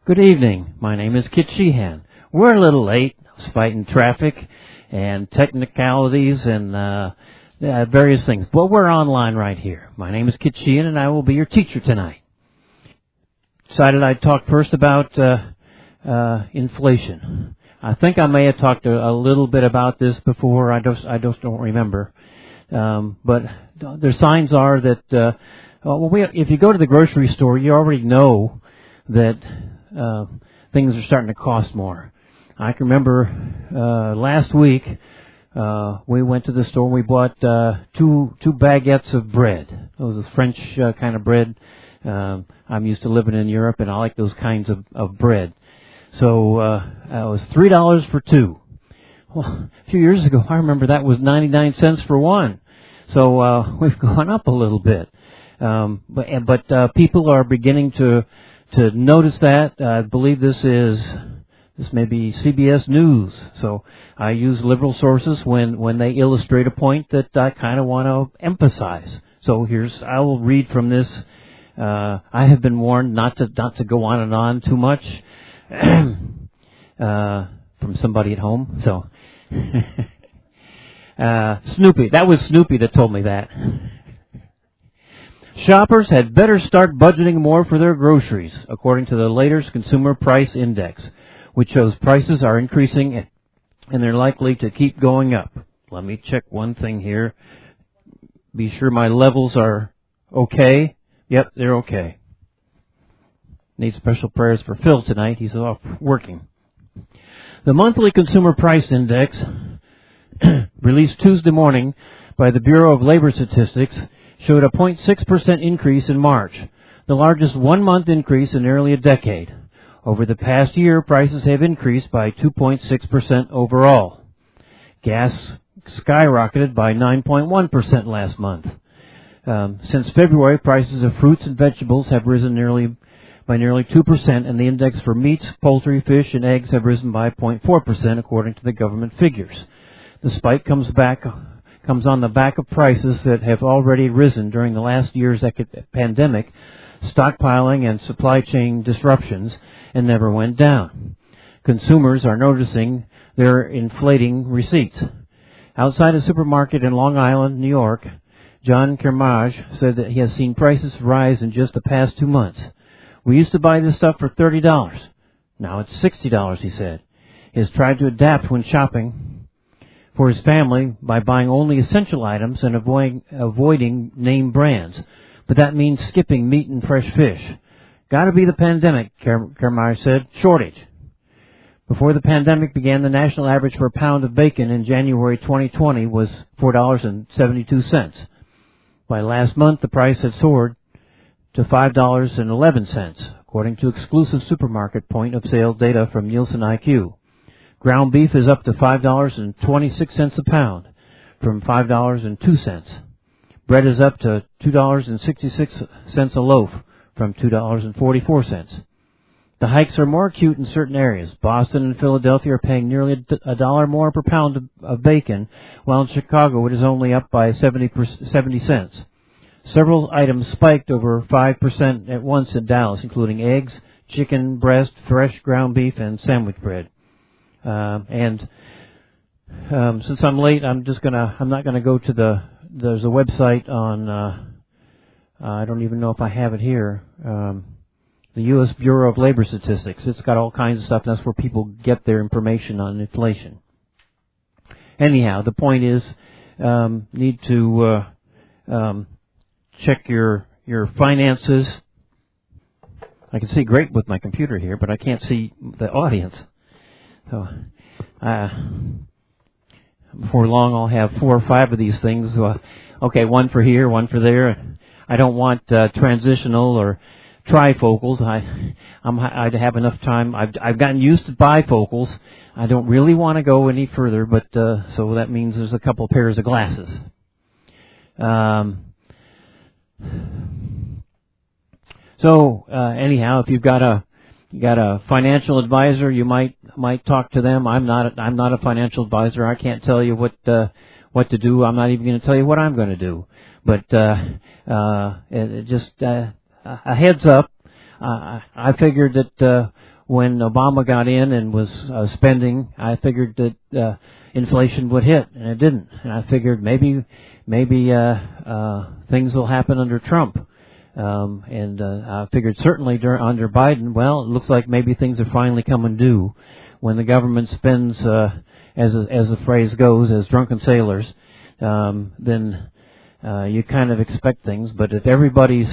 Good evening. My name is Kit Sheehan. We're a little late. I was fighting traffic and technicalities and various things. But we're online right here. My name is Kit Sheehan, and I will be your teacher tonight. Decided I'd talk first about inflation. I think I may have talked a little bit about this before. I just don't remember. But the signs are that if you go to the grocery store, you already know that things are starting to cost more. I can remember last week we went to the store and we bought two baguettes of bread. Those are French kind of bread. I'm used to living in Europe, and I like those kinds of bread. So it was $3 for two. Well, a few years ago, I remember that was 99 cents for one. So we've gone up a little bit. But people are beginning to notice that. I believe this may be CBS News. So I use liberal sources when they illustrate a point that I kind of want to emphasize. So I will read from this. I have been warned not to go on and on too much from somebody at home. So Snoopy, that was Snoopy that told me that. Shoppers had better start budgeting more for their groceries, according to the latest Consumer Price Index, which shows prices are increasing and they're likely to keep going up. Let me check one thing here. Be sure my levels are okay. Yep, they're okay. Need special prayers for Phil tonight. He's off working. The monthly Consumer Price Index, released Tuesday morning by the Bureau of Labor Statistics, showed a 0.6% increase in March, the largest one-month increase in nearly a decade. Over the past year, prices have increased by 2.6% overall. Gas skyrocketed by 9.1% last month. Since February, prices of fruits and vegetables have risen by nearly 2%, and the index for meats, poultry, fish, and eggs have risen by 0.4%, according to the government figures. The spike comes on the back of prices that have already risen during the last year's pandemic, stockpiling and supply chain disruptions, and never went down. Consumers are noticing their inflating receipts. Outside a supermarket in Long Island, New York, John Kermage said that he has seen prices rise in just the past 2 months. We used to buy this stuff for $30. Now it's $60, he said. He has tried to adapt when shopping for his family by buying only essential items and avoiding name brands. But that means skipping meat and fresh fish. Gotta be the pandemic, Kermage said. Shortage. Before the pandemic began, the national average for a pound of bacon in January 2020 was $4.72. By last month, the price had soared to $5.11, according to exclusive supermarket point-of-sale data from Nielsen IQ. Ground beef is up to $5.26 a pound, from $5.02. Bread is up to $2.66 a loaf, from $2.44. The hikes are more acute in certain areas. Boston and Philadelphia are paying nearly $1 more per pound of bacon, while in Chicago it is only up by 70 cents. Several items spiked over 5% at once in Dallas, including eggs, chicken breast, fresh ground beef, and sandwich bread. Since I'm late, I'm not gonna go to there's a website on, I don't even know if I have it here, the U.S. Bureau of Labor Statistics. It's got all kinds of stuff. That's where people get their information on inflation. Anyhow, the point is, need to, check your finances. I can see great with my computer here, but I can't see the audience. So, before long, I'll have 4 or 5 of these things. Okay, one for here, one for there. I don't want transitional or trifocals. I'd have enough time. I've gotten used to bifocals. I don't really want to go any further, but so that means there's a couple pairs of glasses. Anyhow, if you've got a financial advisor, you might talk to them. I'm not a financial advisor. I can't tell you what to do. I'm not even going to tell you what I'm going to do. But just a heads up. I figured that when Obama got in and was spending, I figured that inflation would hit, and it didn't. And I figured maybe things will happen under Trump. I figured certainly under Biden, well, it looks like maybe things are finally coming due. When the government spends, as the phrase goes, as drunken sailors, then you kind of expect things. But if everybody's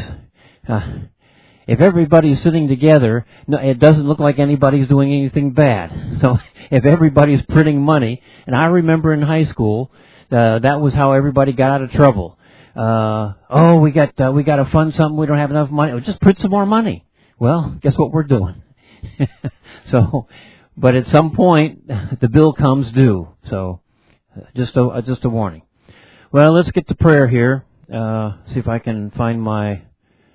sitting together, no, it doesn't look like anybody's doing anything bad. So if everybody's printing money, and I remember in high school, that was how everybody got out of trouble. We got to fund something. We don't have enough money. Just print some more money. Well, guess what we're doing? So, but at some point, the bill comes due. So, just a warning. Well, let's get to prayer here. See if I can find my,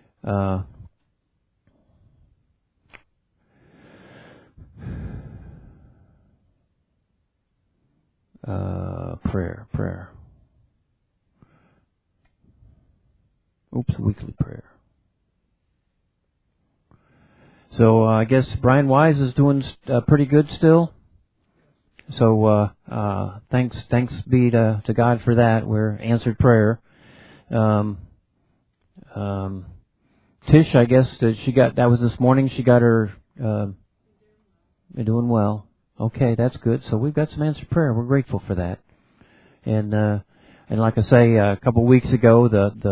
prayer. Weekly prayer. So I guess Brian Wise is doing pretty good still. So thanks be to God for that. We're answered prayer. Tish, I guess that was this morning. She got her doing well. Okay, that's good. So we've got some answered prayer. We're grateful for that. And like I say, a couple of weeks ago,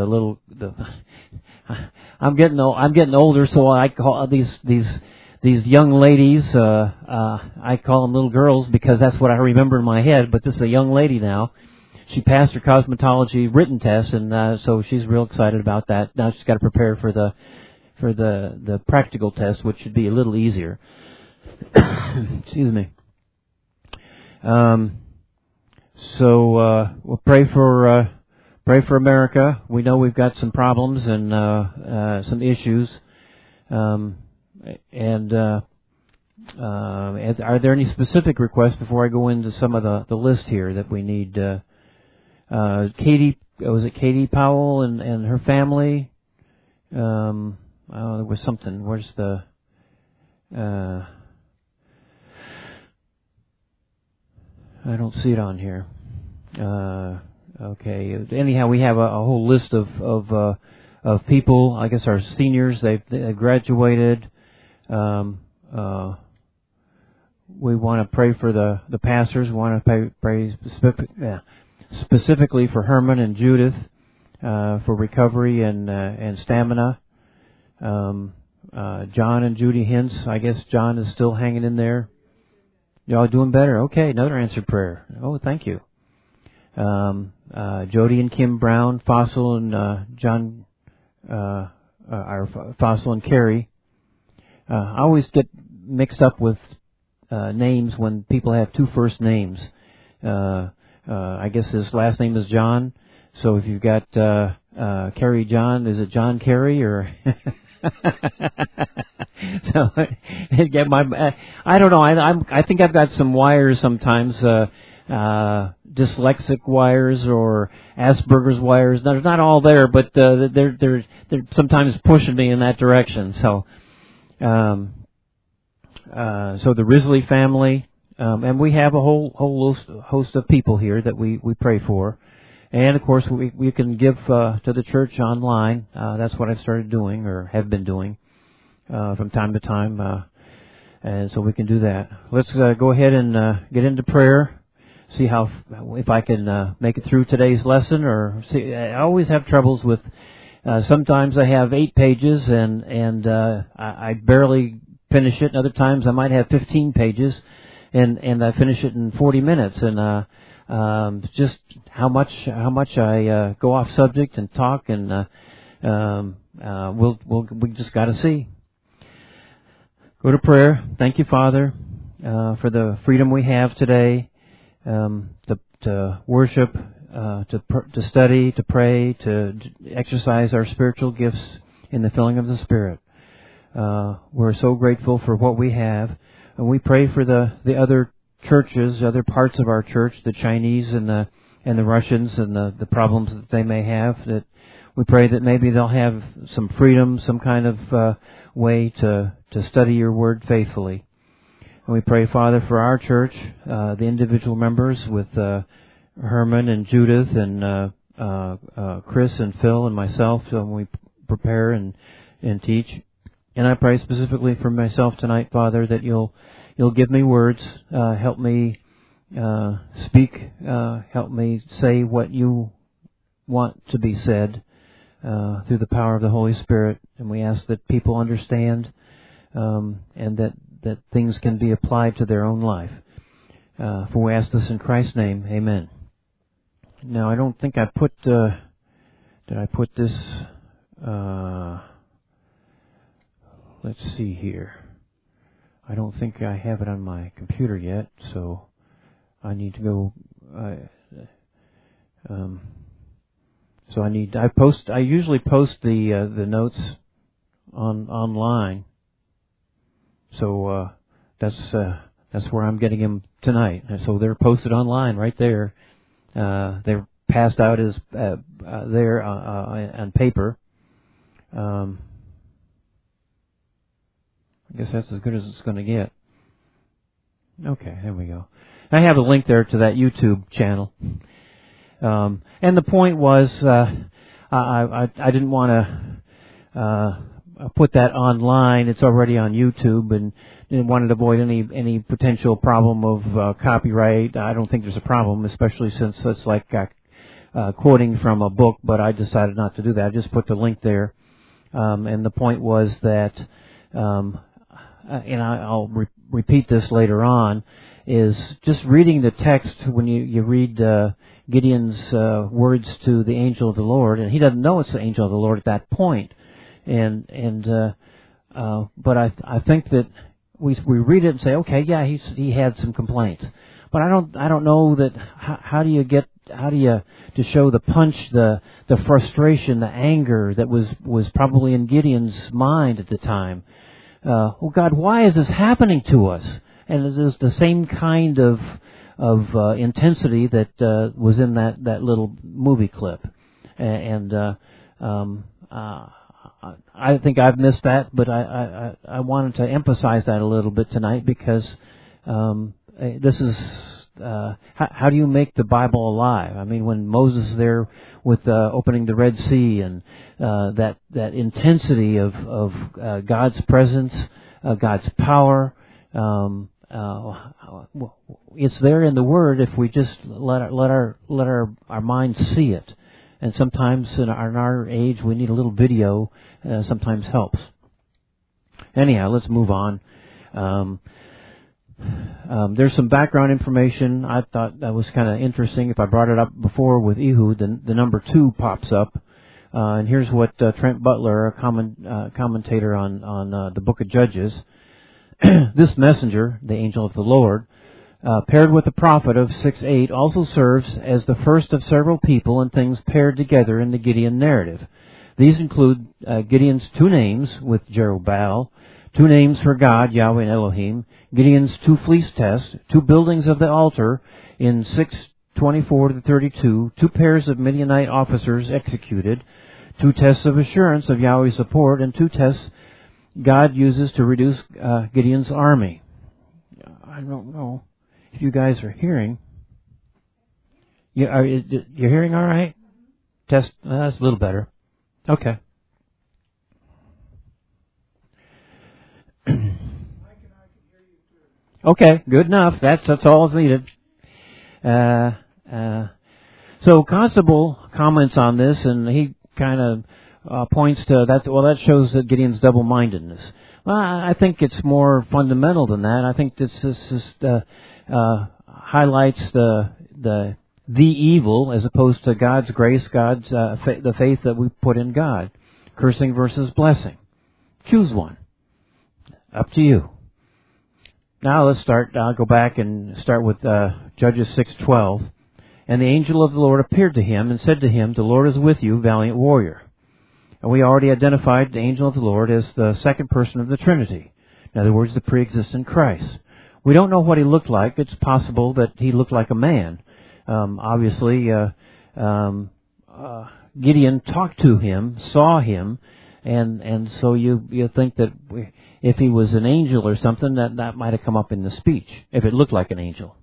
I'm getting older, so I call these young ladies, I call them little girls because that's what I remember in my head. But this is a young lady now. She passed her cosmetology written test, and so she's real excited about that. Now she's got to prepare for the practical test, which should be a little easier. Excuse me. So we'll pray for America. We know we've got some problems and some issues. Are there any specific requests before I go into some of the list here that we need? Katie, was it Katie Powell and her family? There was something. Where's the? I don't see it on here. Okay. Anyhow, we have a whole list of people. I guess our seniors, they've graduated. We want to pray for the pastors. We want to pray specifically for Herman and Judith for recovery and stamina. John and Judy Hintz. I guess John is still hanging in there. Y'all doing better? Okay, another answered prayer. Oh, thank you. Jody and Kim Brown, Fossil and John, Fossil and Carrie. I always get mixed up with names when people have two first names. I guess his last name is John. So if you've got Carrie John, is it John Carey or? So get I don't know. I think I've got some wires sometimes, dyslexic wires or Asperger's wires. They're not all there, but they're sometimes pushing me in that direction. So the Risley family, and we have a whole host of people here that we pray for. And, of course, we can give to the church online. That's what I've started doing or have been doing from time to time. And so we can do that. Let's go ahead and get into prayer. See if I can make it through today's lesson. Or I always have troubles with. Sometimes I have 8 pages and I barely finish it. And other times I might have 15 pages and I finish it in 40 minutes. And just how much I go off subject and talk, and we just got to see. Go to prayer. Thank you, Father, for the freedom we have today to worship, to study, to pray, to exercise our spiritual gifts in the filling of the Spirit. We're so grateful for what we have, and we pray for the other churches, other parts of our church, the Chinese and the Russians and the problems that they may have, that We pray that maybe they'll have some freedom, some kind of way to study your word faithfully. And we pray, Father, for our church, the individual members with Herman and Judith and Chris and Phil and myself when we prepare and teach. And I pray specifically for myself tonight, Father, that you'll give me words, help me speak, help me say what you want to be said through the power of the Holy Spirit. And we ask that people understand and that things can be applied to their own life. For we ask this in Christ's name, amen. Now, I don't think I put, did I put this, let's see here. I don't think I have it on my computer yet, so I need to go, I usually post the notes online. So that's where I'm getting them tonight. And so they're posted online right there. They're passed out as there on paper. I guess that's as good as it's going to get. Okay, there we go. I have a link there to that YouTube channel. And the point was, I didn't want to put that online. It's already on YouTube, and wanted to avoid any potential problem of copyright. I don't think there's a problem, especially since it's like quoting from a book, but I decided not to do that. I just put the link there. And the point was that, and I'll repeat this later on, is just reading the text when you read Gideon's words to the angel of the Lord, and he doesn't know it's the angel of the Lord at that point. But I think that we read it and say, okay, yeah, he had some complaints, but I don't know that how do you to show the punch, the frustration, the anger that was probably in Gideon's mind at the time. Oh God, why is this happening to us? And it is the same kind of intensity that was in that little movie clip, and I think I've missed that, but I wanted to emphasize that a little bit tonight because this is how do you make the Bible alive? I mean, when Moses is there with opening the Red Sea and that intensity of God's presence, God's power, it's there in the Word if we just let our minds see it. And sometimes in our age, we need a little video. Sometimes helps. Anyhow, let's move on. There's some background information. I thought that was kind of interesting. If I brought it up before with Ehud, the number 2 pops up. And here's what Trent Butler, a commentator on the Book of Judges, this messenger, the angel of the Lord, paired with the prophet of 6:8, also serves as the first of several people and things paired together in the Gideon narrative. These include Gideon's 2 names with Jerubbaal, 2 names for God, Yahweh and Elohim, Gideon's 2 fleece tests, 2 buildings of the altar in 6:24-32, 2 pairs of Midianite officers executed, 2 tests of assurance of Yahweh's support, and 2 tests God uses to reduce Gideon's army. I don't know if you guys are hearing. You're hearing all right? Test. That's a little better. Okay. Okay, good enough. That's all that's needed. So Constable comments on this, and he kind of points to that. Well, that shows that Gideon's double-mindedness. Well, I think it's more fundamental than that. I think this just highlights the evil as opposed to God's grace, God's the faith that we put in God. Cursing versus blessing. Choose one. Up to you. Now let's start. I'll go back and start with Judges 6:12. And the angel of the Lord appeared to him and said to him, "The Lord is with you, valiant warrior." And we already identified the angel of the Lord as the second person of the Trinity. In other words, the pre-existent Christ. We don't know what he looked like. It's possible that he looked like a man. Obviously, Gideon talked to him, saw him, and so you think that if he was an angel or something, that might have come up in the speech, if it looked like an angel.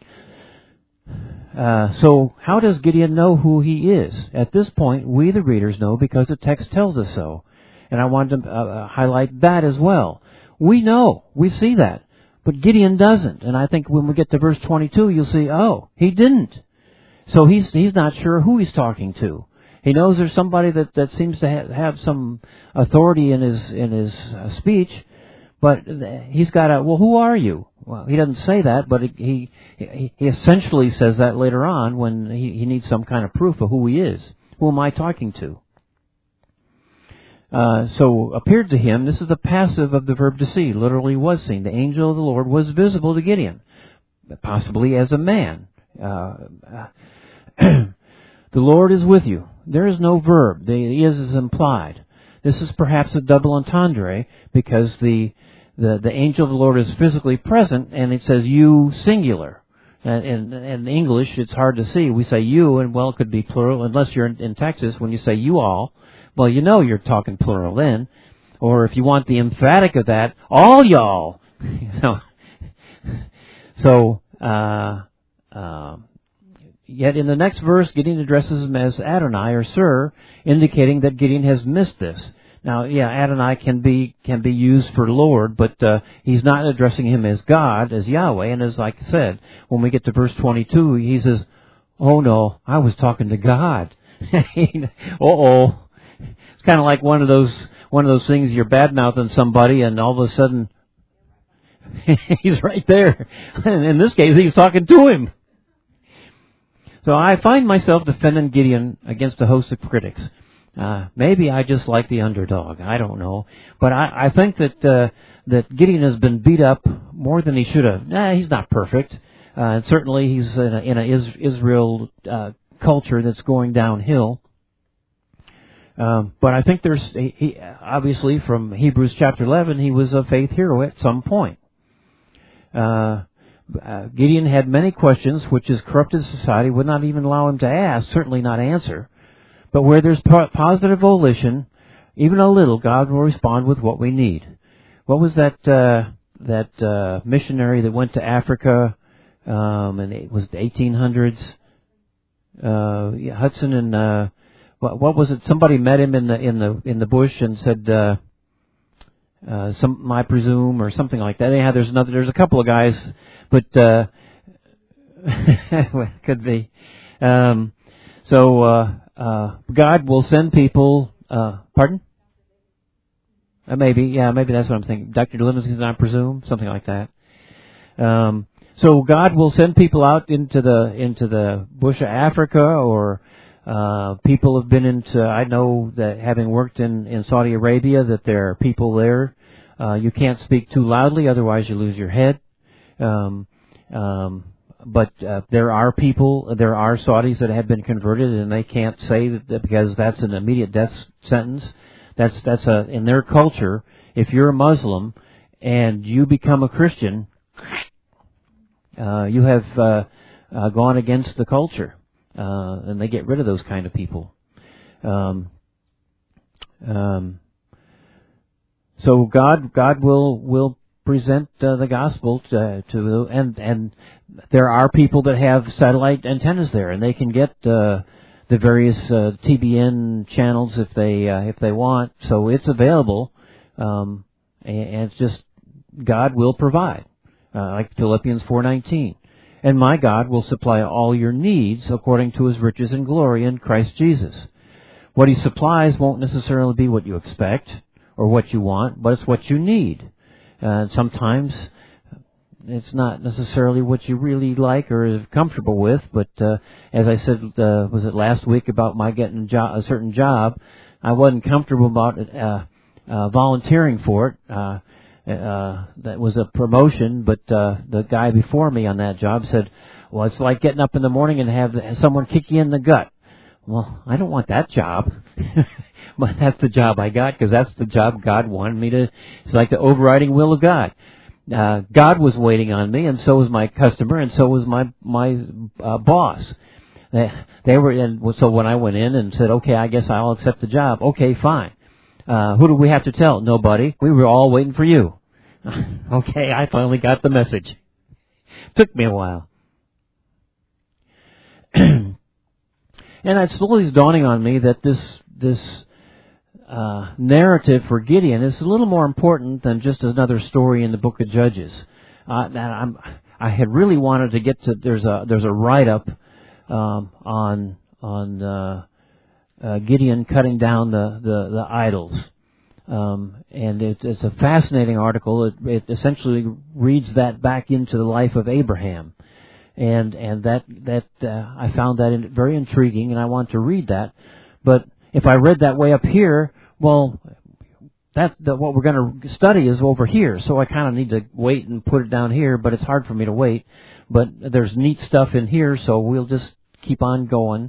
So how does Gideon know who he is? At this point, we the readers know because the text tells us so. And I wanted to highlight that as well. We know, we see that, but Gideon doesn't. And I think when we get to verse 22, you'll see, oh, he didn't. So he's not sure who he's talking to. He knows there's somebody that seems to have some authority in his speech, but he's got a, well, who are you? Well, he doesn't say that, but he essentially says that later on when he needs some kind of proof of who he is. Who am I talking to? So appeared to him, this is the passive of the verb to see, literally was seen. The angel of the Lord was visible to Gideon, possibly as a man. The Lord is with you. There is no verb. The is implied. This is perhaps a double entendre because the angel of the Lord is physically present, and it says you singular. And in English, it's hard to see. We say you, and well, it could be plural, unless you're in Texas. When you say you all, well, you know you're talking plural then. Or if you want the emphatic of that, all y'all. Yet in the next verse, Gideon addresses him as Adonai or Sir, indicating that Gideon has missed this. Now, yeah, Adonai can be used for Lord, but he's not addressing him as God, as Yahweh. And as I said, when we get to verse 22, he says, "Oh no, I was talking to God." Uh-oh. It's kind of like one of those things you're bad-mouthing somebody, and all of a sudden he's right there. And in this case, he's talking to him. So I find myself defending Gideon against a host of critics. Maybe I just like the underdog. I don't know. But I think that Gideon has been beat up more than he should have. He's not perfect. And certainly he's in a Israel culture that's going downhill. But I think he obviously from Hebrews chapter 11, he was a faith hero at some point. Gideon had many questions which his corrupted society would not even allow him to ask, certainly not answer. But where there's positive volition, even a little, God will respond with what we need. What was that missionary that went to Africa, and it was the 1800s? Hudson and what was it? Somebody met him in the bush and said, I presume, or something like that. Anyhow, there's a couple of guys, but could be. God will send people. Pardon? Maybe that's what I'm thinking. Dr. Livingston, I presume, something like that. So God will send people out into the bush of Africa, or people have been into. I know that having worked in Saudi Arabia, that there are people there. You can't speak too loudly, otherwise you lose your head. But there are people, there are Saudis that have been converted, and they can't say that because that's an immediate death sentence. That's in their culture. If you're a Muslim and you become a Christian, you have gone against the culture, and they get rid of those kind of people. So God will present the gospel to and there are people that have satellite antennas there, and they can get the various TBN channels if they want. So it's available, and it's just God will provide, like Philippians 4:19. And my God will supply all your needs according to His riches and glory in Christ Jesus. What He supplies won't necessarily be what you expect or what you want, but it's what you need. Sometimes it's not necessarily what you really like or are comfortable with, but as I said, was it last week about my getting a certain job, I wasn't comfortable about volunteering for it. That was a promotion, but the guy before me on that job said, well, it's like getting up in the morning and have someone kick you in the gut. Well, I don't want that job. But that's the job I got, because that's the job God wanted me to. It's like the overriding will of God. God was waiting on me, and so was my customer, and so was my boss. They were in, so when I went in and said, okay, I guess I'll accept the job. Okay, fine. Who do we have to tell? Nobody. We were all waiting for you. Okay, I finally got the message. Took me a while. And it slowly is dawning on me that this narrative for Gideon is a little more important than just another story in the book of Judges. I had really wanted to get to, there's a write-up on Gideon cutting down the idols. And it's a fascinating article. It essentially reads that back into the life of Abraham. And that I found that very intriguing, and I want to read that. But if I read that way up here, well, what we're going to study is over here, so I kind of need to wait and put it down here, but it's hard for me to wait. But there's neat stuff in here, so we'll just keep on going.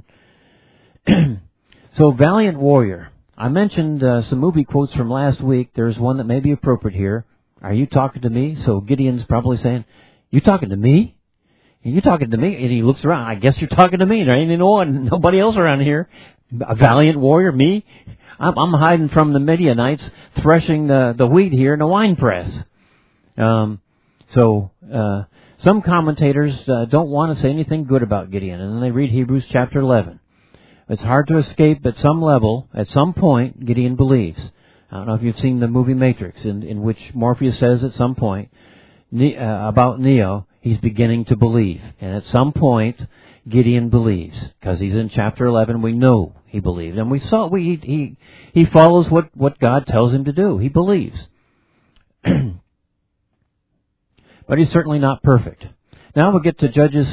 So, Valiant Warrior. I mentioned some movie quotes from last week. There's one that may be appropriate here. Are you talking to me? So Gideon's probably saying, you talking to me? You talking to me? And he looks around. I guess you're talking to me. There ain't nobody else around here. A valiant warrior, me? I'm hiding from the Midianites, threshing the wheat here in a wine press. Some commentators don't want to say anything good about Gideon, and then they read Hebrews chapter 11. It's hard to escape at some level, at some point, Gideon believes. I don't know if you've seen the movie Matrix, in which Morpheus says at some point about Neo, he's beginning to believe. And at some point, Gideon believes, because he's in chapter 11. We know he believed, and he follows what God tells him to do. He believes, but he's certainly not perfect. Now we'll get to Judges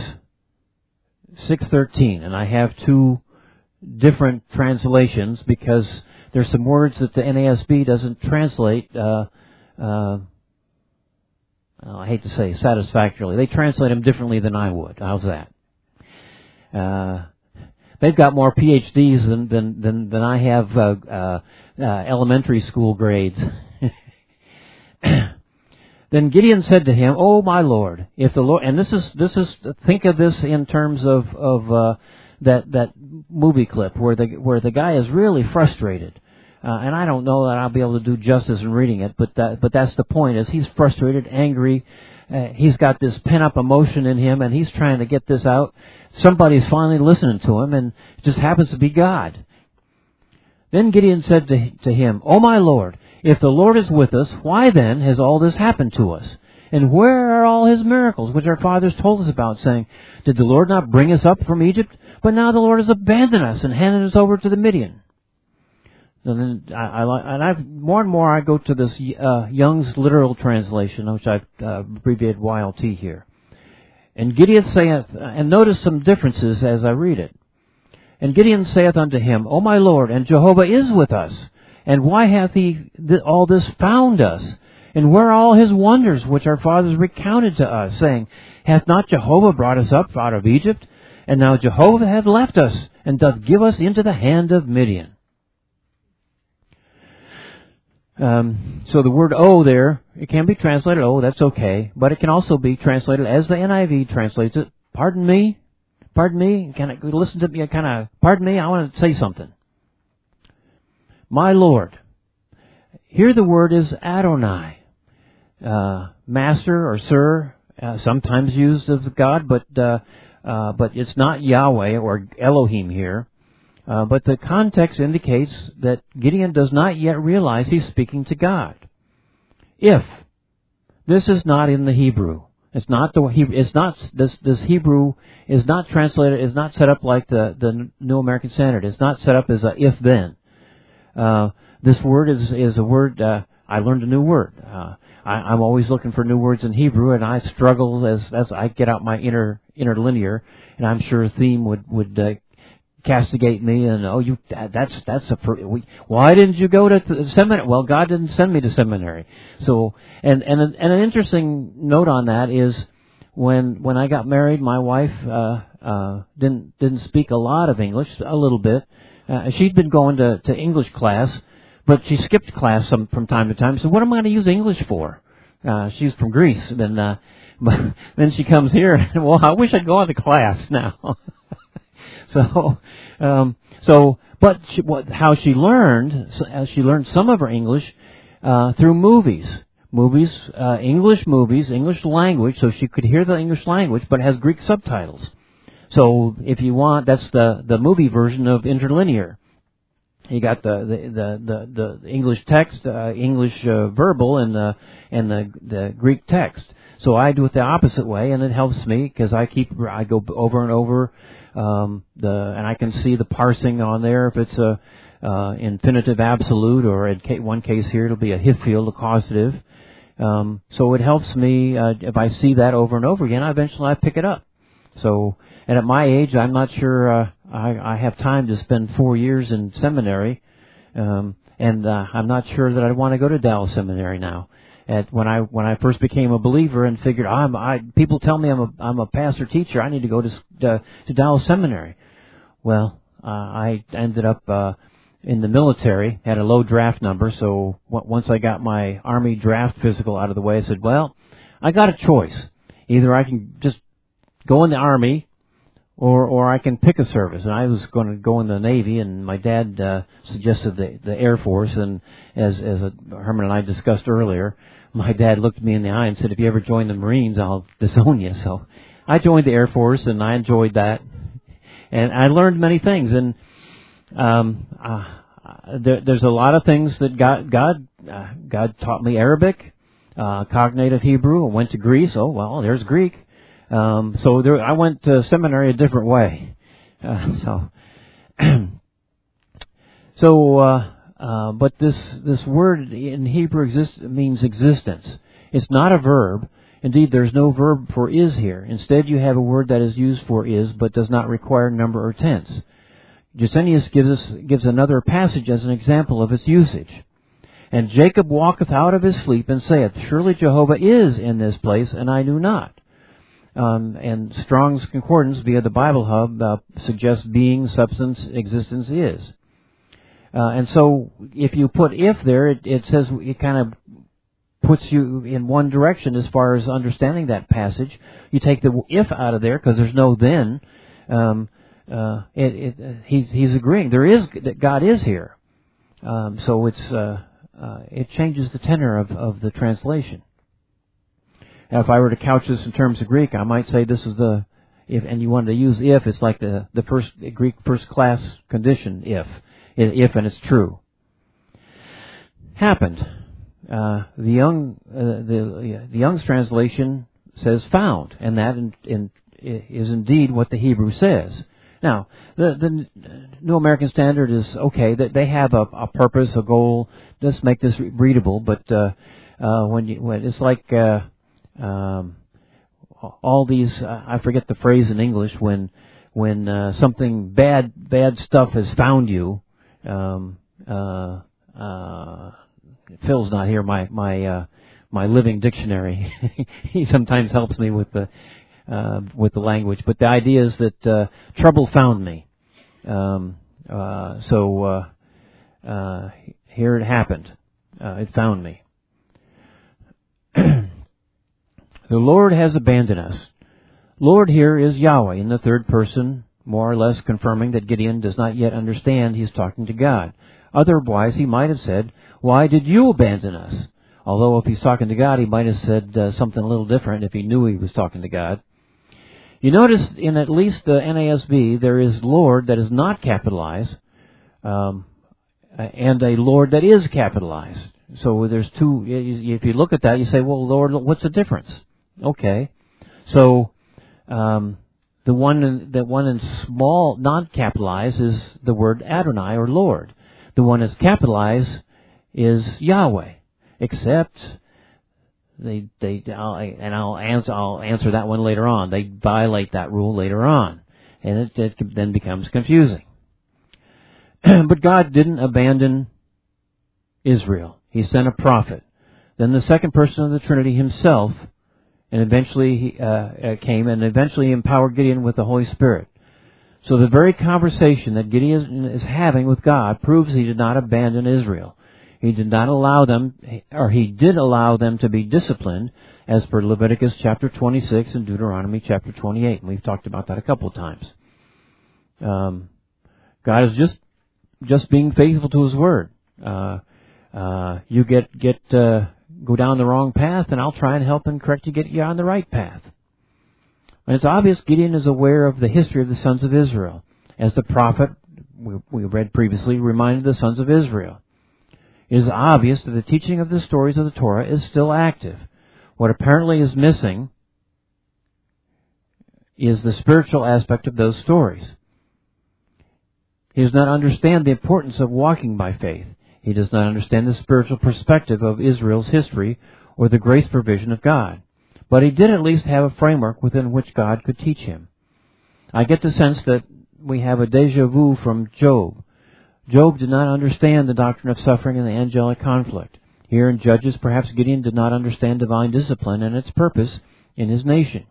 6:13, and I have two different translations because there's some words that the NASB doesn't translate. I hate to say satisfactorily. They translate them differently than I would. How's that? They've got more PhDs than I have elementary school grades. Then Gideon said to him, "Oh my Lord, if the Lord," and this is think of this in terms of that movie clip where the guy is really frustrated. And I don't know that I'll be able to do justice in reading it, but that's the point, is he's frustrated, angry, he's got this pent-up emotion in him, and he's trying to get this out. Somebody's finally listening to him, and it just happens to be God. Then Gideon said to him, "Oh my Lord, if the Lord is with us, why then has all this happened to us? And where are all his miracles, which our fathers told us about, saying, did the Lord not bring us up from Egypt? But now the Lord has abandoned us and handed us over to the Midian." And then more and more I go to this Young's literal translation, which I've abbreviated YLT here. And Gideon saith, and notice some differences as I read it. And Gideon saith unto him, "O my Lord, and Jehovah is with us, and why hath he all this found us? And where are all his wonders which our fathers recounted to us, saying, hath not Jehovah brought us up out of Egypt? And now Jehovah hath left us, and doth give us into the hand of Midian." So the word "oh" there, it can be translated "oh," that's okay, but it can also be translated as the NIV translates it. Pardon me? Pardon me? Can I listen to me? Pardon me? I want to say something. My Lord. Here the word is Adonai. Master or sir, sometimes used of God, but it's not Yahweh or Elohim here. But the context indicates that Gideon does not yet realize he's speaking to God. If this is not in the Hebrew, it's not the Hebrew. It's not this Hebrew is not translated. Is not set up like the New American Standard. It's not set up as a if then. This word is a word. I learned a new word. I'm always looking for new words in Hebrew, and I struggle as I get out my interlinear, and I'm sure a theme would castigate me, and why didn't you go to seminary? Well, God didn't send me to seminary. So, and an interesting note on that is when I got married, my wife didn't speak a lot of English, a little bit. She'd been going to English class, but she skipped class from time to time. So what am I going to use English for? She's from Greece, and then she comes here, and, well, I wish I'd go on to class now. How she learned some of her English through movies. English movies, English language, so she could hear the English language, but it has Greek subtitles. So if you want, that's the movie version of interlinear. You got the English text, English verbal, and the Greek text. So I do it the opposite way, and it helps me because I go over and over and I can see the parsing on there if it's a infinitive absolute, or in one case here it'll be a Hiffield, a causative. So it helps me if I see that over and over again. Eventually I pick it up. So, and at my age, I'm not sure I have time to spend 4 years in seminary, and I'm not sure that I want to go to Dallas Seminary now. When I first became a believer and figured people tell me I'm a pastor teacher, I need to go to Dallas Seminary. Well, I ended up in the military, had a low draft number, so once I got my Army draft physical out of the way, I said, well, I got a choice. Either I can just go in the Army, or I can pick a service. And I was going to go in the Navy, and my dad suggested the Air Force. And as Herman and I discussed earlier, my dad looked me in the eye and said, if you ever join the Marines, I'll disown you. So I joined the Air Force, and I enjoyed that. And I learned many things. And there's a lot of things that God taught me. Arabic, cognative Hebrew. I went to Greece. Oh, well, there's Greek. I went to seminary a different way. But this word in Hebrew means existence. It's not a verb. Indeed, there's no verb for is here. Instead, you have a word that is used for is, but does not require number or tense. Gesenius gives another passage as an example of its usage. And Jacob walketh out of his sleep and saith, surely Jehovah is in this place, and I knew not. And Strong's Concordance via the Bible Hub suggests being, substance, existence is. And so if you put if there, it says it kind of puts you in one direction as far as understanding that passage. You take the if out of there because there's no then. He's agreeing that God is here. So it changes the tenor of the translation. Now, if I were to couch this in terms of Greek, I might say this is if, and you wanted to use if, it's like the Greek first class condition, if and it's true. Happened. The Young's translation says found, and that is indeed what the Hebrew says. Now, the New American Standard is okay, that they have a purpose, a goal. Just make this readable, but when it's like all these, I forget the phrase in English when something bad stuff has found you. Phil's not here. My living dictionary. He sometimes helps me with the language, but the idea is that trouble found me. Here it happened. It found me. The Lord has abandoned us. Lord here is Yahweh in the third person, more or less confirming that Gideon does not yet understand he's talking to God. Otherwise, he might have said, why did you abandon us? Although if he's talking to God, he might have said something a little different if he knew he was talking to God. You notice in at least the NASB, there is Lord that is not capitalized, and a Lord that is capitalized. So there's two. If you look at that, you say, well, Lord, what's the difference? Okay. So the one in small, non-capitalized, is the word Adonai or Lord. The one that's capitalized is Yahweh. Except I'll answer that one later on. They violate that rule later on, and it then becomes confusing. But God didn't abandon Israel. He sent a prophet. Then the second person of the Trinity himself, and eventually he came and eventually empowered Gideon with the Holy Spirit. So the very conversation that Gideon is having with God proves he did not abandon Israel. He did not allow them, or he did allow them to be disciplined, as per Leviticus chapter 26 and Deuteronomy chapter 28. And we've talked about that a couple of times. God is just being faithful to His word. You go down the wrong path, and I'll try and help and correct you, get you on the right path. And it's obvious Gideon is aware of the history of the sons of Israel, as the prophet we read previously reminded the sons of Israel. It is obvious that the teaching of the stories of the Torah is still active. What apparently is missing is the spiritual aspect of those stories. He does not understand the importance of walking by faith. He does not understand the spiritual perspective of Israel's history or the grace provision of God. But he did at least have a framework within which God could teach him. I get the sense that we have a déjà vu from Job. Job did not understand the doctrine of suffering and the angelic conflict. Here in Judges, perhaps Gideon did not understand divine discipline and its purpose in his nation.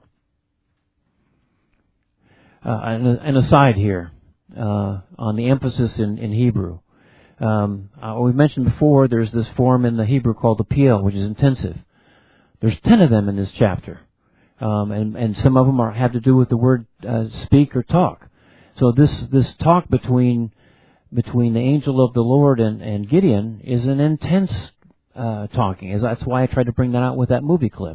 An aside here on the emphasis in Hebrew. We mentioned before there's this form in the Hebrew called the piel, which is intensive. There's 10 of them in this chapter. And some of them have to do with the word speak or talk. So this talk between the angel of the Lord and Gideon is an intense talking. That's why I tried to bring that out with that movie clip.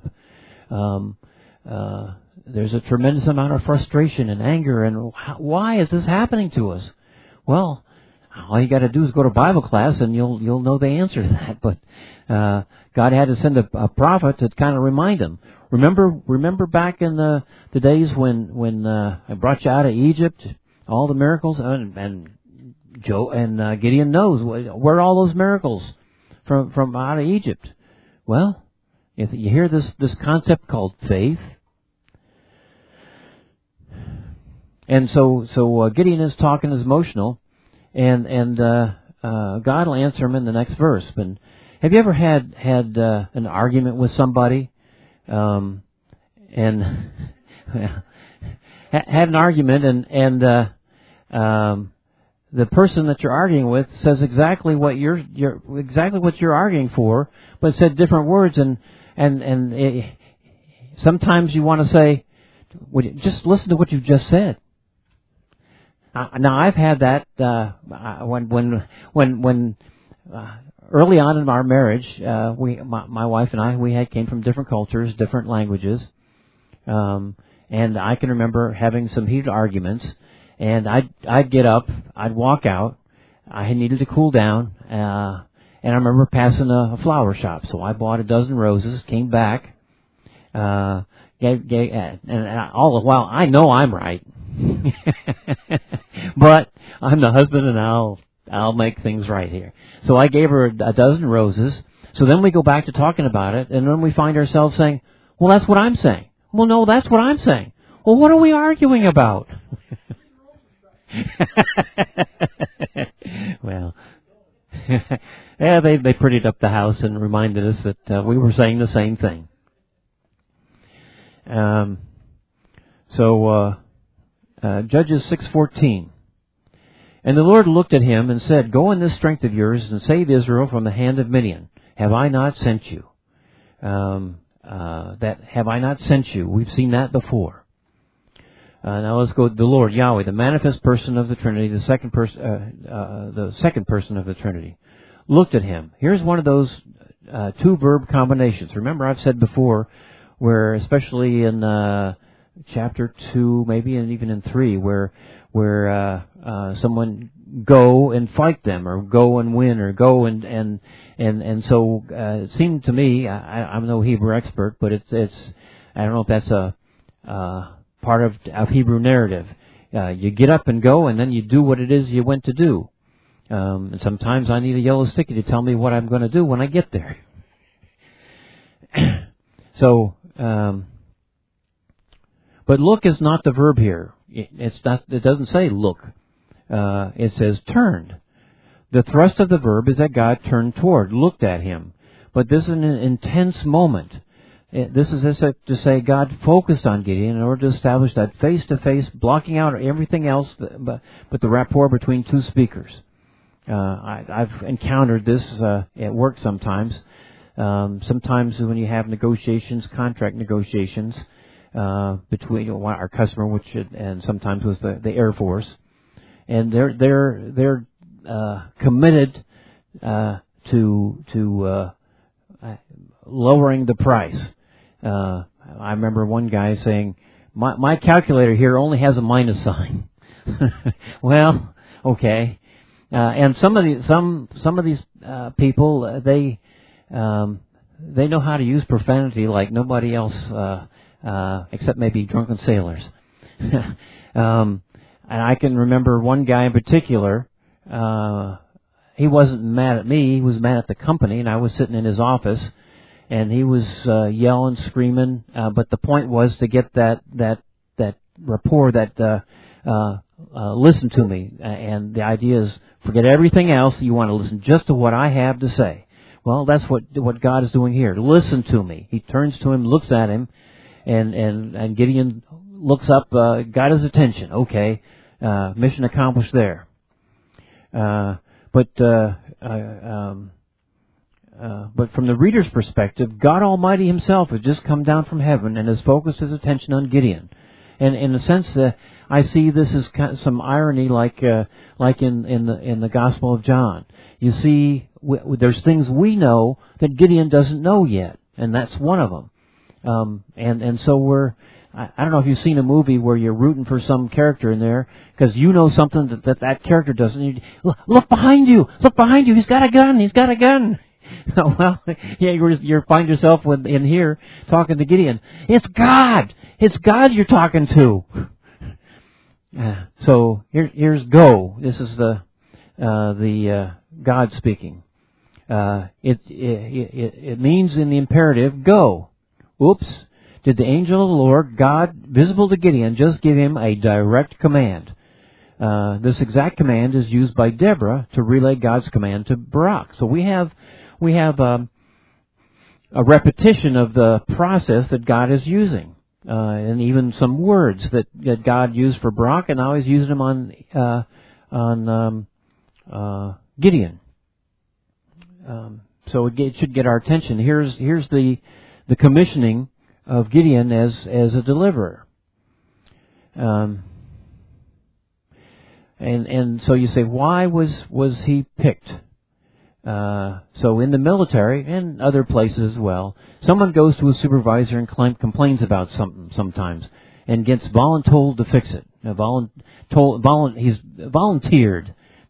There's a tremendous amount of frustration and anger, and why is this happening to us? Well, all you got to do is go to Bible class, and you'll know the answer to that. But God had to send a prophet to kind of remind him. Remember back in the days when I brought you out of Egypt, all the miracles, and Joe and Gideon knows where are all those miracles from out of Egypt. Well, if you hear this concept called faith, and so Gideon is talking, is emotional, and God will answer him in the next verse. But have you ever had an argument with somebody, and had an argument, and the person that you're arguing with says exactly what you're arguing for, but said different words, and sometimes you want to say, just listen to what you've just said. Now I've had that when early on in our marriage, my wife and I came from different cultures, different languages, and I can remember having some heated arguments. And I'd get up, I'd walk out. I needed to cool down, and I remember passing a flower shop, so I bought a dozen roses, came back, and all the while I know I'm right, but I'm the husband, and I'll make things right here. So I gave her a dozen roses. So then we go back to talking about it, and then we find ourselves saying, "Well, that's what I'm saying." Well, no, that's what I'm saying. Well, what are we arguing about? Well, yeah, they prettied up the house and reminded us that we were saying the same thing. Judges 6:14. And the Lord looked at him and said, "Go in this strength of yours and save Israel from the hand of Midian. Have I not sent you?" Have I not sent you? We've seen that before. Now let's go to the Lord, Yahweh, the manifest person of the Trinity, the second person of the Trinity. Looked at him. Here's one of those two verb combinations. Remember, I've said before, where especially in chapter 2, maybe, and even in 3, where someone go and fight them, or go and win, or go and so it seemed to me, I'm no Hebrew expert, but it's I don't know if that's a part of Hebrew narrative. You get up and go, and then you do what it is you went to do. And sometimes I need a yellow sticky to tell me what I'm going to do when I get there. So, but look is not the verb here. It doesn't say look. It says turned. The thrust of the verb is that God turned toward, looked at him. But this is an intense moment. This is to say God focused on Gideon in order to establish that face-to-face, blocking out everything else but the rapport between two speakers. I've encountered this at work sometimes. Sometimes when you have negotiations, contract negotiations, between our customer, and sometimes was the Air Force, and they're committed to lowering the price. I remember one guy saying, "My calculator here only has a minus sign." Well, okay. And some of these people, they know how to use profanity like nobody else, except maybe drunken sailors. And I can remember one guy in particular. He wasn't mad at me; he was mad at the company. And I was sitting in his office, and he was yelling, screaming. But the point was to get that rapport, that listen to me. And the idea is, forget everything else. You want to listen just to what I have to say. Well, that's what God is doing here. Listen to me. He turns to him, looks at him, and Gideon looks up, got his attention. Okay, mission accomplished there. But from the reader's perspective, God Almighty Himself has just come down from heaven and has focused His attention on Gideon. And in a sense, I see this as kind of some irony, like in the Gospel of John. You see, there's things we know that Gideon doesn't know yet, and that's one of them. And so I don't know if you've seen a movie where you're rooting for some character in there because you know something that character doesn't. Look behind you! Look behind you! He's got a gun! He's got a gun! Well, yeah, you find yourself in here talking to Gideon. It's God! It's God you're talking to! So here's go. This is the God speaking. It means in the imperative, go. Oops. Did the angel of the Lord, God, visible to Gideon, just give him a direct command? This exact command is used by Deborah to relay God's command to Barak. So we have a repetition of the process that God is using, and even some words that God used for Barak, and now He's using them on Gideon. So it should get our attention. Here's the commissioning of Gideon as a deliverer. And so you say, why was he picked? So in the military and other places as well, someone goes to a supervisor and complains about something sometimes and gets voluntold to fix it. He's volunteered.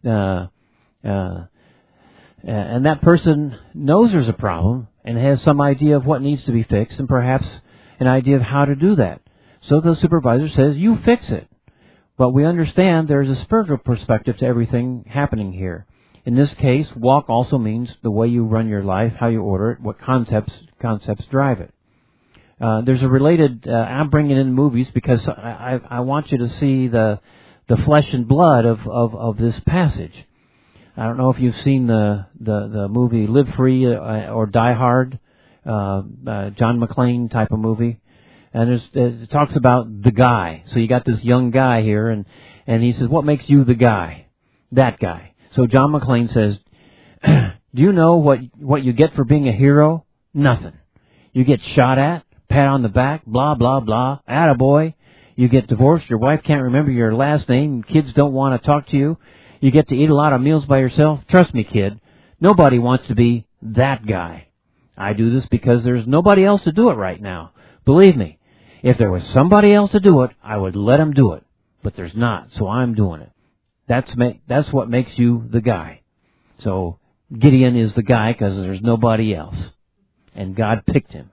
And that person knows there's a problem and has some idea of what needs to be fixed and perhaps an idea of how to do that. So the supervisor says, you fix it. But we understand there's a spiritual perspective to everything happening here. In this case, walk also means the way you run your life, how you order it, what concepts drive it. There's a related, I'm bringing in movies because I want you to see the flesh and blood of this passage. I don't know if you've seen the movie Live Free or Die Hard, John McClane type of movie. And it talks about the guy. So you got this young guy here, and he says, what makes you the guy? That guy. So John McClane says, do you know what you get for being a hero? Nothing. You get shot at, pat on the back, blah, blah, blah, attaboy. You get divorced, your wife can't remember your last name, kids don't want to talk to you. You get to eat a lot of meals by yourself. Trust me, kid, nobody wants to be that guy. I do this because there's nobody else to do it right now. Believe me, if there was somebody else to do it, I would let him do it. But there's not, so I'm doing it. That's what makes you the guy. So Gideon is the guy because there's nobody else. And God picked him.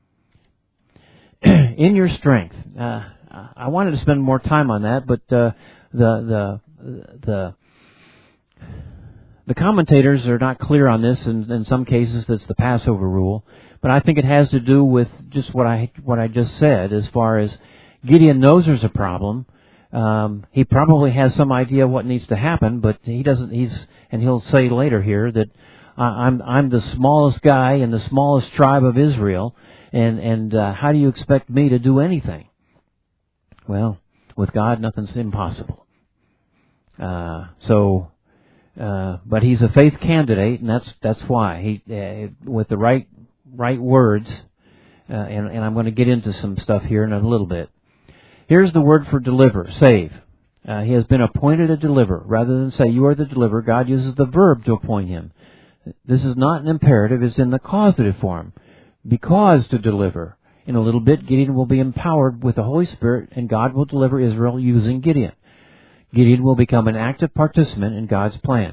In your strength. I wanted to spend more time on that, but the commentators are not clear on this. In some cases, it's the Passover rule. But I think it has to do with just what I just said, as far as Gideon knows there's a problem. He probably has some idea what needs to happen, but he doesn't. And he'll say later here that I'm the smallest guy in the smallest tribe of Israel, and how do you expect me to do anything? Well, with God, nothing's impossible. But he's a faith candidate, and that's why he with the right words, and I'm going to get into some stuff here in a little bit. Here's the word for deliver, save. He has been appointed a deliverer. Rather than say, you are the deliverer, God uses the verb to appoint him. This is not an imperative, it's in the causative form. Because to deliver. In a little bit, Gideon will be empowered with the Holy Spirit, and God will deliver Israel using Gideon. Gideon will become an active participant in God's plan.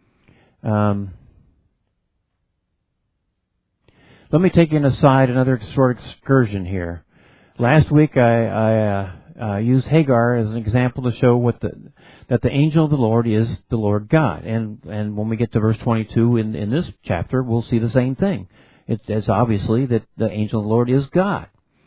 Let me take another short excursion here. Last week I used Hagar as an example to show that the angel of the Lord is the Lord God. And when we get to verse 22 in this chapter, we'll see the same thing. It's obviously that the angel of the Lord is God.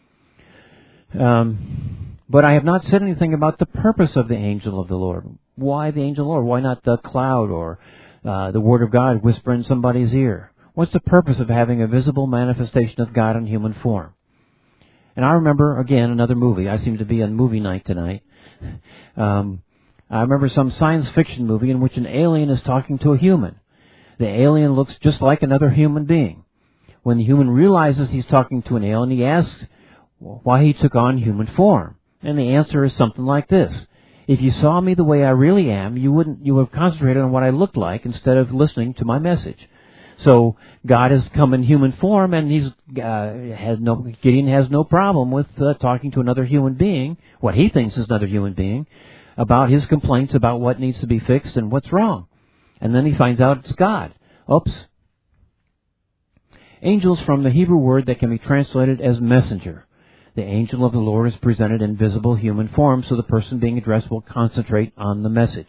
But I have not said anything about the purpose of the angel of the Lord. Why the angel of the Lord? Why not the cloud or the Word of God whisper in somebody's ear? What's the purpose of having a visible manifestation of God in human form? And I remember, again, another movie. I seem to be on movie night tonight. I remember some science fiction movie in which an alien is talking to a human. The alien looks just like another human being. When the human realizes he's talking to an alien, he asks why he took on human form. And the answer is something like this. If you saw me the way I really am, you would have concentrated on what I looked like instead of listening to my message. So God has come in human form, and Gideon has no problem with talking to another human being, what he thinks is another human being, about his complaints about what needs to be fixed and what's wrong. And then he finds out it's God. Oops. Angels from the Hebrew word that can be translated as messenger. The angel of the Lord is presented in visible human form, so the person being addressed will concentrate on the message.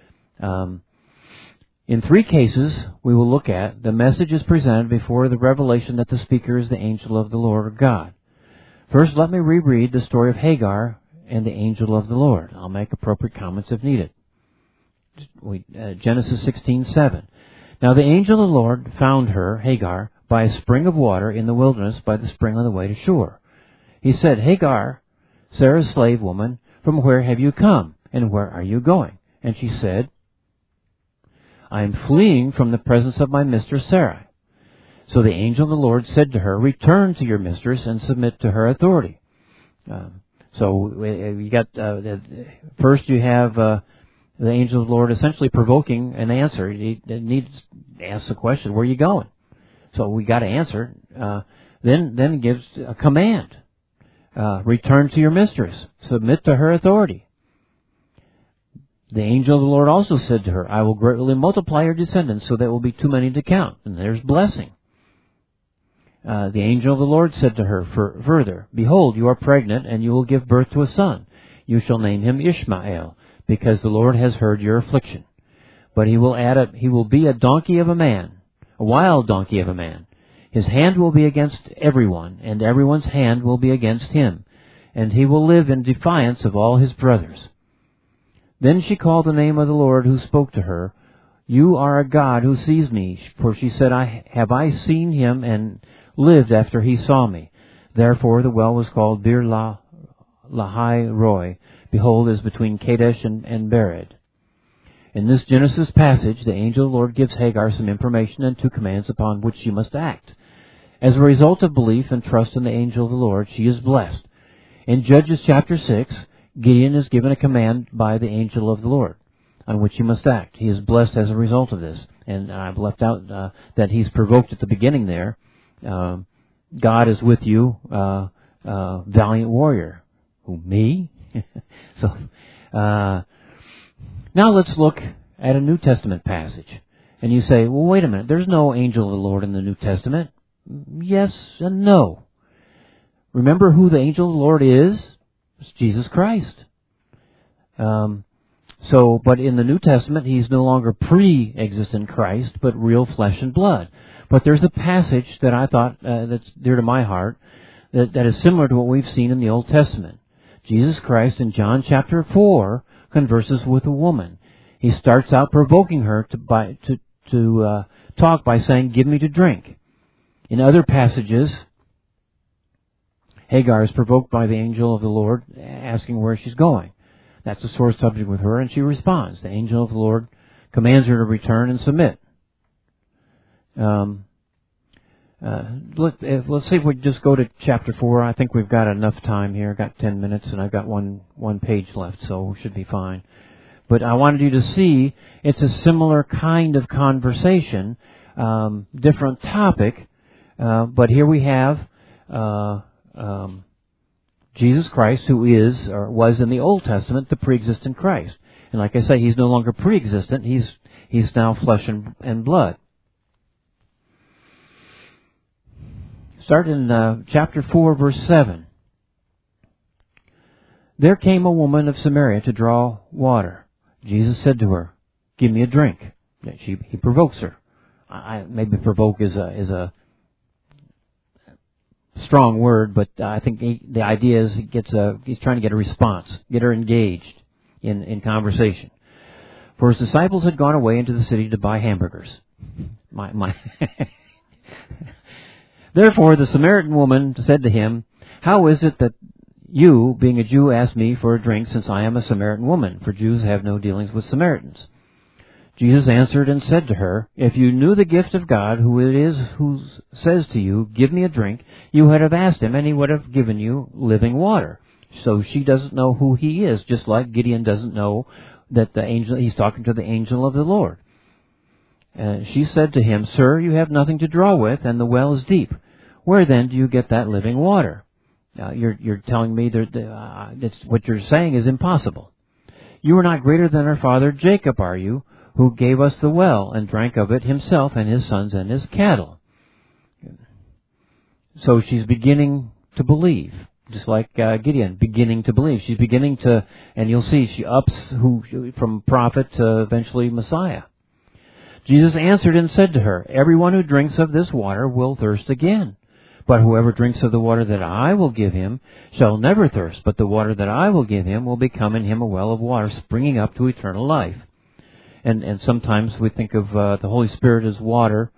In 3 cases we will look at, the message is presented before the revelation that the speaker is the angel of the Lord or God. First, let me reread the story of Hagar and the angel of the Lord. I'll make appropriate comments if needed. Genesis 16:7. Now the angel of the Lord found her, Hagar, by a spring of water in the wilderness by the spring on the way to Shur. He said, Hagar, Sarah's slave woman, from where have you come, and where are you going? And she said, I am fleeing from the presence of my mistress Sarai. So the angel of the Lord said to her, return to your mistress and submit to her authority. First you have the angel of the Lord essentially provoking an answer. He needs to ask the question, where are you going? So we got to answer. Then gives a command. Return to your mistress. Submit to her authority. The angel of the Lord also said to her, I will greatly multiply your descendants so there will be too many to count. And there's blessing. The angel of the Lord said to her further, behold, you are pregnant and you will give birth to a son. You shall name him Ishmael, because the Lord has heard your affliction. But he will be a donkey of a man, a wild donkey of a man. His hand will be against everyone, and everyone's hand will be against him, and he will live in defiance of all his brothers. Then she called the name of the Lord who spoke to her. You are a God who sees me, for she said, have I seen him and lived after he saw me? Therefore the well was called Bir Lahai Roi. Behold, is between Kadesh and Bered. In this Genesis passage, the angel of the Lord gives Hagar some information and 2 commands upon which she must act. As a result of belief and trust in the angel of the Lord, she is blessed. In Judges chapter 6, Gideon is given a command by the angel of the Lord on which he must act. He is blessed as a result of this. And I've left out that he's provoked at the beginning there. God is with you, valiant warrior. Who, me? Now let's look at a New Testament passage. And you say, well, wait a minute. There's no angel of the Lord in the New Testament. Yes and no. Remember who the angel of the Lord is? It's Jesus Christ. But in the New Testament, he's no longer pre-existent Christ, but real flesh and blood. But there's a passage that I thought that's dear to my heart that is similar to what we've seen in the Old Testament. Jesus Christ in John chapter 4 converses with a woman. He starts out provoking her to talk by saying, give me to drink. In other passages, Hagar is provoked by the angel of the Lord, asking where she's going. That's a sore subject with her, and she responds. The angel of the Lord commands her to return and submit. Let's see if we just go to chapter 4. I think we've got enough time here. I've got 10 minutes and I've got one page left, so we should be fine. But I wanted you to see it's a similar kind of conversation, different topic, but here we have Jesus Christ, who is or was in the Old Testament the pre-existent Christ. And like I say, he's no longer pre-existent. He's now flesh and blood. Start in chapter 4, verse 7. There came a woman of Samaria to draw water. Jesus said to her, "Give me a drink." He provokes her. Maybe provoke is a strong word, but I think the idea is he's trying to get a response, get her engaged in conversation. For his disciples had gone away into the city to buy hamburgers. Therefore the Samaritan woman said to him, "How is it that you, being a Jew, ask me for a drink, since I am a Samaritan woman? For Jews have no dealings with Samaritans." Jesus answered and said to her, "If you knew the gift of God, who it is who says to you, 'Give me a drink,' you would have asked him, and he would have given you living water." So she doesn't know who he is, just like Gideon doesn't know that he's talking to the angel of the Lord. She said to him, "Sir, you have nothing to draw with, and the well is deep. Where then do you get that living water? You're telling me that what you're saying is impossible. You are not greater than our father Jacob, are you, who gave us the well and drank of it himself and his sons and his cattle?" So she's beginning to believe, just like Gideon, beginning to believe. She's beginning to, and you'll see, she ups from prophet to eventually Messiah. Jesus answered and said to her, "Everyone who drinks of this water will thirst again. But whoever drinks of the water that I will give him shall never thirst, but the water that I will give him will become in him a well of water springing up to eternal life." And sometimes we think of the Holy Spirit as water.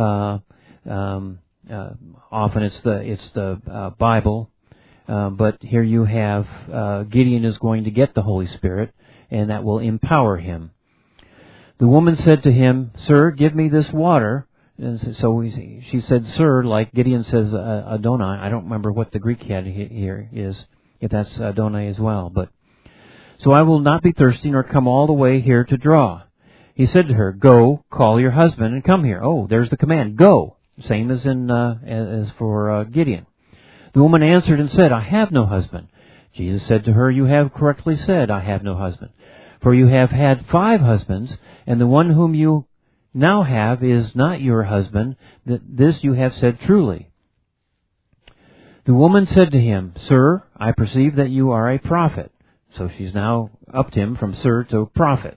Often it's the Bible. But here you have Gideon is going to get the Holy Spirit, and that will empower him. The woman said to him, "Sir, give me this water." And so she said, "Sir," like Gideon says, Adonai. I don't remember what the Greek here is, if that's Adonai as well. But "so I will not be thirsty, nor come all the way here to draw." He said to her, "Go, call your husband, and come here." Oh, there's the command. Go. Same as as for Gideon. The woman answered and said, "I have no husband." Jesus said to her, "You have correctly said, 'I have no husband.' For you have had 5 husbands, and the one whom you now have is not your husband. This you have said truly." The woman said to him, "Sir, I perceive that you are a prophet." So she's now upped him from sir to prophet.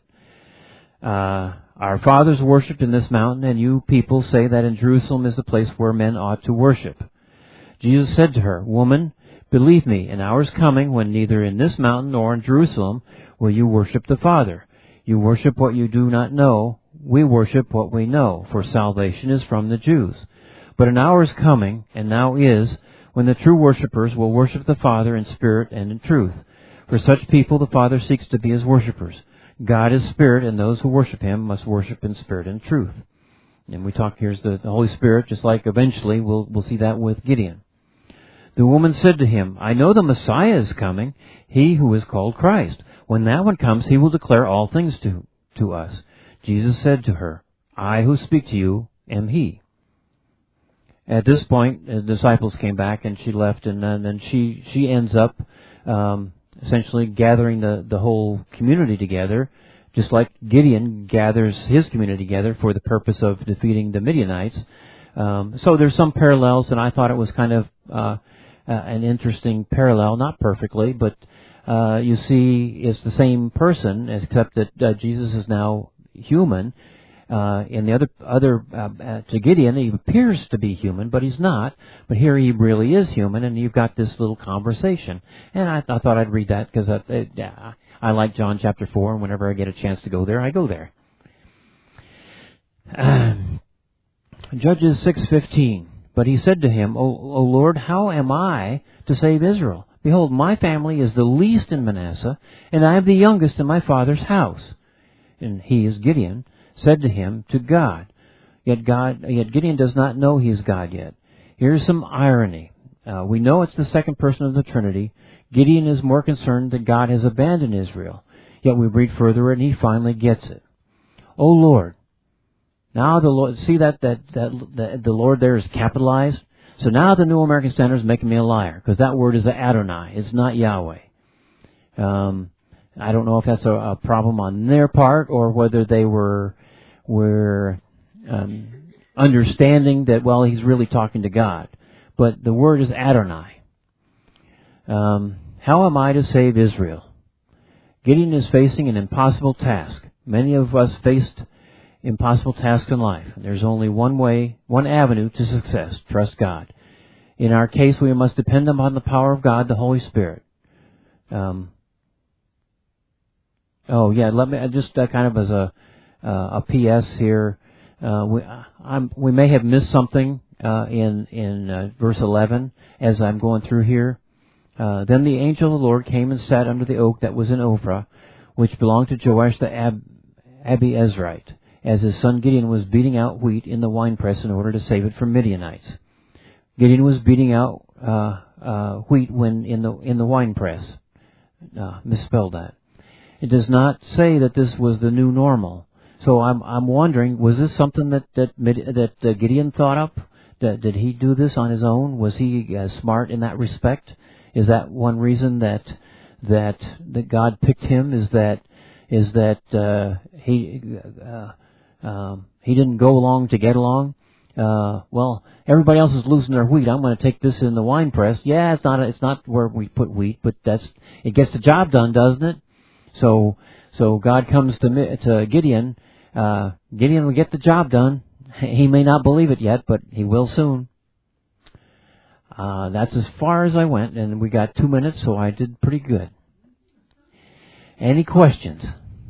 "Our fathers worshipped in this mountain, and you people say that in Jerusalem is the place where men ought to worship." Jesus said to her, "Woman, believe me, an hour is coming when neither in this mountain nor in Jerusalem will you worship the Father. You worship what you do not know. We worship what we know, for salvation is from the Jews. But an hour is coming, and now is, when the true worshippers will worship the Father in spirit and in truth. For such people the Father seeks to be his worshippers. God is spirit, and those who worship him must worship in spirit and truth." And we talk, here's the Holy Spirit, just like eventually we'll see that with Gideon. The woman said to him, "I know the Messiah is coming, he who is called Christ. When that one comes, he will declare all things to us." Jesus said to her, "I who speak to you am he." At this point, the disciples came back and she left, and then she ends up essentially gathering the whole community together, just like Gideon gathers his community together for the purpose of defeating the Midianites. So there's some parallels, and I thought it was kind of an interesting parallel, not perfectly, but you see it's the same person, except that Jesus is now human. In the other to Gideon, he appears to be human, but he's not. But here he really is human, and you've got this little conversation. And I thought I'd read that because I like John chapter 4, and whenever I get a chance to go there, I go there. Judges 6:15. But he said to him, O Lord, how am I to save Israel? Behold, my family is the least in Manasseh, and I am the youngest in my father's house. And he, is Gideon, said to him, to God, Yet Gideon does not know he is God yet. Here's some irony. We know it's the second person of the Trinity. Gideon is more concerned that God has abandoned Israel. Yet we read further and he finally gets it. Oh Lord. Now the Lord, see that the Lord there is capitalized? So now the New American Standard is making me a liar, because that word is Adonai. It's not Yahweh. I don't know if that's a problem on their part, or whether they were understanding that, well, he's really talking to God. But the word is Adonai. How am I to save Israel? Gideon is facing an impossible task. Many of us faced impossible tasks in life. There's only one way, one avenue to success. Trust God. In our case, we must depend upon the power of God, the Holy Spirit. Let me just kind of as a P.S. here. We may have missed something in verse 11 as I'm going through here. Then the angel of the Lord came and sat under the oak that was in Ophrah, which belonged to Joash the Abiezrite, as his son Gideon was beating out wheat in the winepress in order to save it from Midianites. Gideon was beating out wheat when in the winepress. Misspelled that. It does not say that this was the new normal. So I'm wondering, was this something that Gideon thought up? Did he do this on his own? Was he smart in that respect? Is that one reason that God picked him? Is that he didn't go along to get along? Well, everybody else is losing their wheat. I'm going to take this in the wine press. Yeah, it's not where we put wheat, but it gets the job done, doesn't it? So God comes to Gideon. Gideon will get the job done. He may not believe it yet, but he will soon. That's as far as I went, and we got 2 minutes, so I did pretty good. Any questions?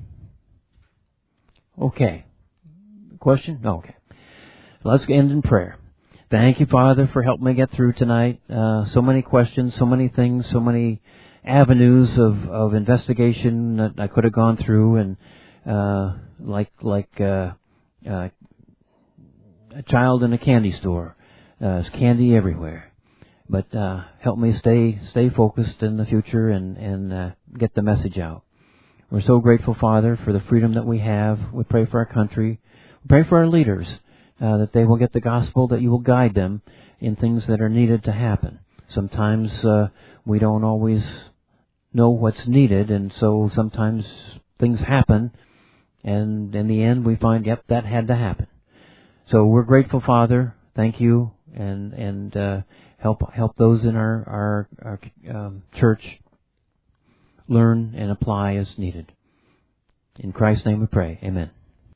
Okay. Question? No, okay. Let's end in prayer. Thank you, Father, for helping me get through tonight. So many questions, so many things, so many avenues of investigation that I could have gone through, and like a child in a candy store. There's candy everywhere. But help me stay focused in the future and get the message out. We're so grateful, Father, for the freedom that we have. We pray for our country. We pray for our leaders, that they will get the gospel, that you will guide them in things that are needed to happen. Sometimes we don't always know what's needed, and so sometimes things happen, and in the end we find, yep, that had to happen. So we're grateful, Father. Thank you, and help those in our church learn and apply as needed. In Christ's name we pray. Amen.